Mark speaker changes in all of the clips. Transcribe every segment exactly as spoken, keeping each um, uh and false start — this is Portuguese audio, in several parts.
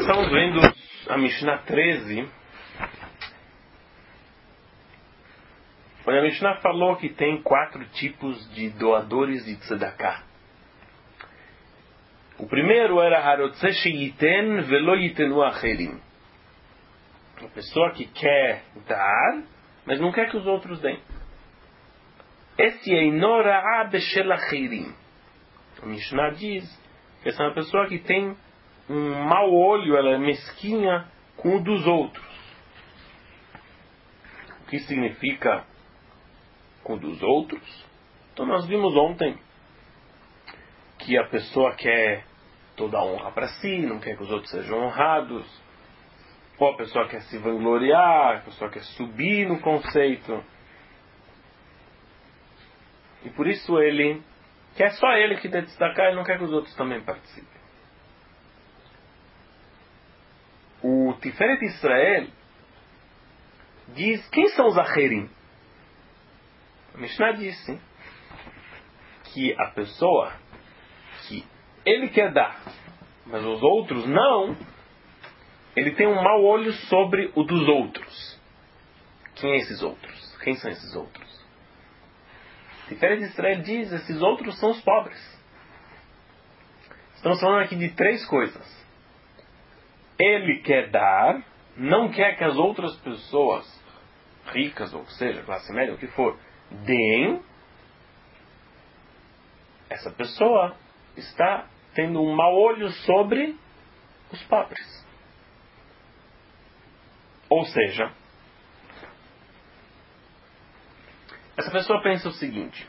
Speaker 1: estamos vendo a Mishnah treze, onde a Mishnah falou que tem quatro tipos de doadores de tzedakah. O primeiro era Harotzeh sheyiten velo yitenu acherim. A pessoa que quer dar, mas não quer que os outros deem. Esse é inora'a beshel acherim. A Mishnah diz que essa é uma pessoa que tem um mau olho, ela é mesquinha com o dos outros. O que significa com o dos outros? Então nós vimos ontem que a pessoa quer toda a honra para si, não quer que os outros sejam honrados, ou a pessoa quer se vangloriar, a pessoa quer subir no conceito, e por isso ele quer só ele que dê destacar e não quer que os outros também participem. O Tiferet Israel diz: quem são os acherim? A Mishnah disse que a pessoa que ele quer dar, mas os outros não, ele tem um mau olho sobre o dos outros. Quem é esses outros? Quem são esses outros? Tiferet Israel diz: esses outros são os pobres. Estamos falando aqui de três coisas. Ele quer dar, não quer que as outras pessoas, ricas, ou seja, classe média, o que for, deem. Essa pessoa está tendo um mau olho sobre os pobres. Ou seja, essa pessoa pensa o seguinte: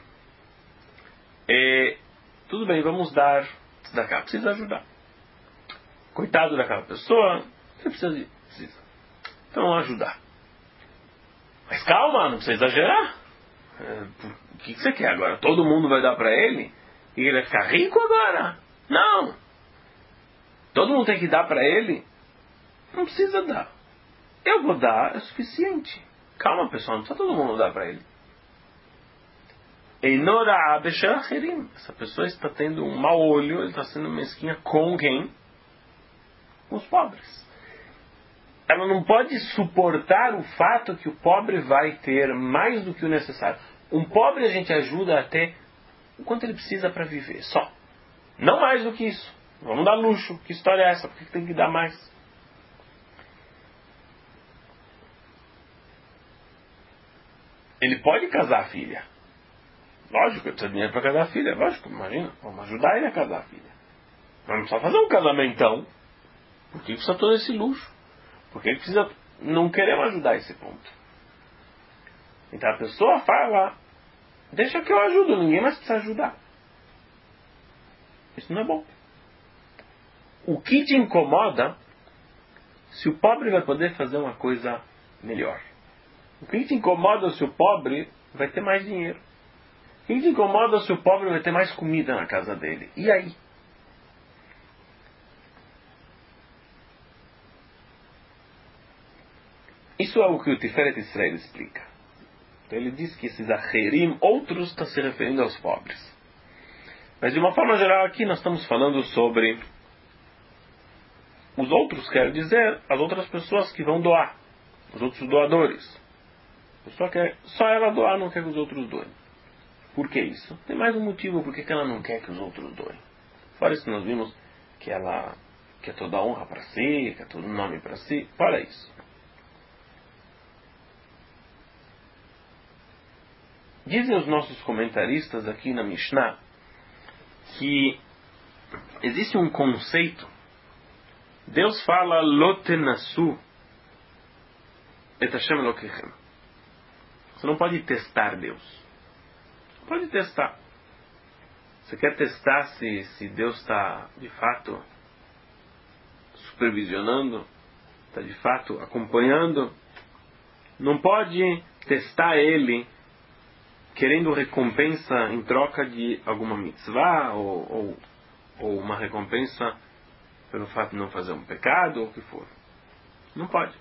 Speaker 1: é, tudo bem, vamos dar tzedakah, precisa ajudar. Coitado daquela pessoa, você precisa, de, precisa. Então vamos ajudar. Mas calma, não precisa exagerar. É, o que você quer agora? Todo mundo vai dar para ele? E ele vai ficar rico agora? Não. Todo mundo tem que dar para ele? Não precisa dar. Eu vou dar, é suficiente. Calma, pessoal, não precisa todo mundo dar para ele. Essa pessoa está tendo um mau olho, ele está sendo mesquinha com quem? Com os pobres. Ela não pode suportar o fato que o pobre vai ter mais do que o necessário. Um pobre a gente ajuda até o quanto ele precisa para viver, só. Não mais do que isso. Vamos dar luxo. Que história é essa? Por que tem que dar mais? Ele pode casar a filha. Lógico, ele precisa de dinheiro para casar a filha. Lógico, imagina. Vamos ajudar ele a casar a filha. Vamos só fazer um casamentão. Por que precisa todo esse luxo? Porque ele precisa... Não queremos ajudar esse ponto. Então a pessoa fala: deixa que eu ajudo, ninguém mais precisa ajudar. Isso não é bom. O que te incomoda se o pobre vai poder fazer uma coisa melhor? O que te incomoda se o pobre vai ter mais dinheiro? O que te incomoda se o pobre vai ter mais comida na casa dele? E aí? Isso é o que o Tiferet Israel explica. Então ele diz que esses acherim, outros, estão se referindo aos pobres. Mas de uma forma geral aqui nós estamos falando sobre os outros, quer dizer, as outras pessoas que vão doar. Os outros doadores. A pessoa quer só ela doar, não quer que os outros doem. Por que isso? Tem mais um motivo por que ela não quer que os outros doem. Fora isso, nós vimos que ela quer toda a honra para si, quer todo o nome para si. Fora isso. Dizem os nossos comentaristas aqui na Mishnah que existe um conceito. Deus fala: Lo tenasu et Hashem Elokechem. Você não pode testar Deus. Pode testar. Você quer testar se, se Deus está de fato supervisionando, está de fato acompanhando? Não pode testar Ele querendo recompensa em troca de alguma mitzvah ou, ou, ou uma recompensa pelo fato de não fazer um pecado ou o que for. Não pode.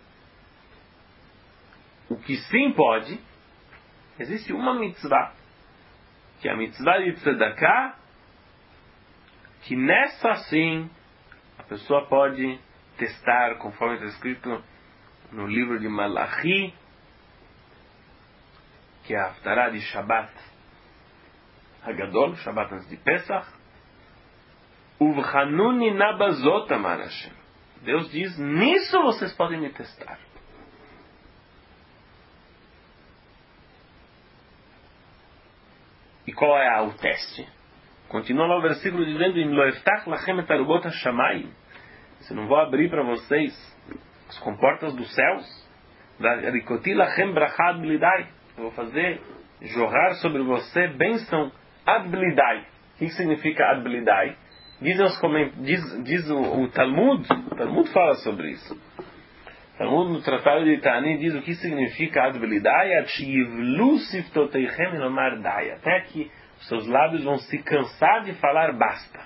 Speaker 1: O que sim pode, existe uma mitzvah, que é a mitzvah de tzedakah, que nessa sim a pessoa pode testar, conforme está escrito no livro de Malachi, que é a Haftarah de Shabbat Hagadol, Shabbat antes de Pesach. Uvchanuni nabazot amar Hashem. Deus diz, nisso vocês podem me testar. E qual é o teste? Continua lá o versículo dizendo, Im lo eftach lachem et arubot hashamayim. Se não vou abrir para vocês as comportas dos céus, varikoti lachem brachá ad blidai. Eu vou fazer jorrar sobre você bênção ad blidai. O que significa ad blidai? Diz, diz, diz o, o Talmud, o Talmud fala sobre isso. O Talmud no Tratado de Ta'anit diz o que significa ad blidai, até que os seus lábios vão se cansar de falar basta.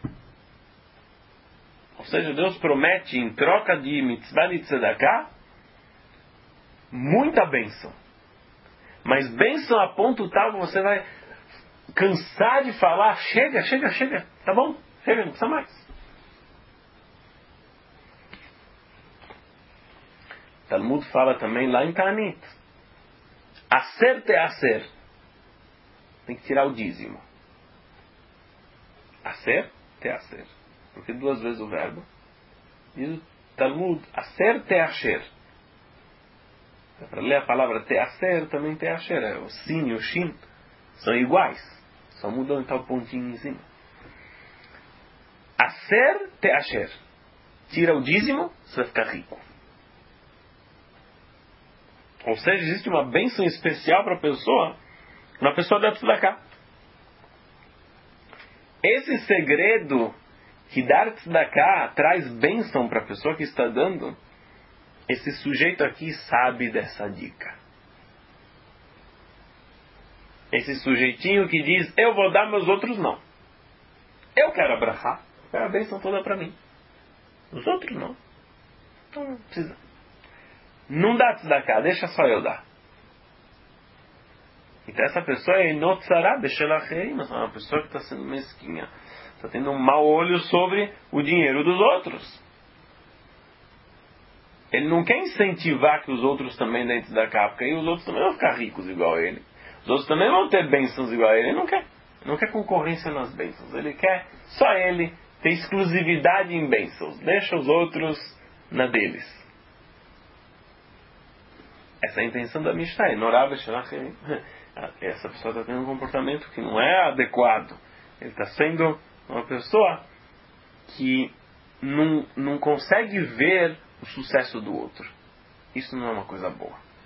Speaker 1: Ou seja, Deus promete em troca de mitzvah de tzedakah muita bênção. Mas bênção a ponto tal que você vai cansar de falar, chega, chega, chega, tá bom? Chega, não precisa mais. Talmud fala também lá em Ta'anit. Aser te aser. Tem que tirar o dízimo. Aser te aser. Porque duas vezes o verbo. Diz o Talmud, aser te asher. Para ler a palavra te aser, também te asher. É o sin e o shin são iguais. Só mudam então o pontinho em cima. Aser te asher. Tira o dízimo, você vai ficar rico. Ou seja, existe uma bênção especial para a pessoa, uma pessoa da tzedakah. Esse segredo que dar tzedakah traz bênção para a pessoa que está dando, esse sujeito aqui sabe dessa dica. Esse sujeitinho que diz, eu vou dar, meus outros não. Eu quero abraçar, eu quero a bênção toda para mim. Os outros não. Então não precisa. Não dá tzedakah, deixa só eu dar. Então essa pessoa é inotzará beshelachei, mas é uma pessoa que está sendo mesquinha. Está tendo um mau olho sobre o dinheiro dos outros. Ele não quer incentivar que os outros também deem tzedakah, porque aí os outros também vão ficar ricos igual a ele. Os outros também vão ter bênçãos igual a ele. Ele não quer. Ele não quer concorrência nas bênçãos. Ele quer só ele ter exclusividade em bênçãos. Deixa os outros na deles. Essa é a intenção da Mishnah. Essa pessoa está tendo um comportamento que não é adequado. Ele está sendo uma pessoa que não, não consegue ver o sucesso do outro. Isso não é uma coisa boa.